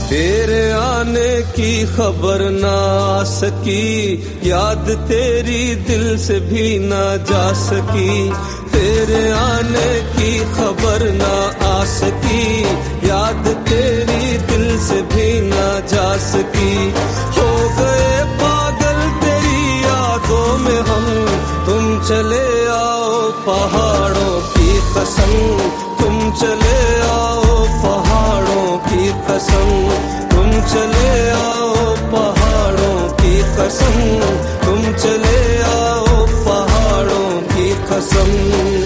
तेरे आने की खबर ना आ सकी, याद तेरी दिल से भी ना जा सकी। तेरे आने की खबर ना आ सकी, याद तेरी दिल से भी ना जा सकी। हो गए पागल तेरी यादों में हम, तुम चले आओ पहाड़ों की कसम, तुम चले आओ पहाड़ों की कसम, तुम चले आओ पहाड़ों की कसम, तुम चले आओ पहाड़ों की कसम।